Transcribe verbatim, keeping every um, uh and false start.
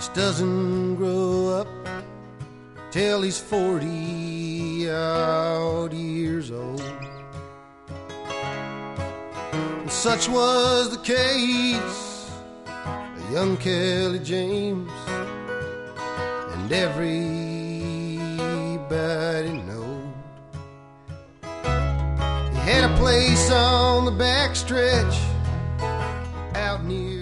doesn't grow up till he's forty odd years old. And such was the case of young Kelly James, and everybody knowed he had a place on the backstretch out near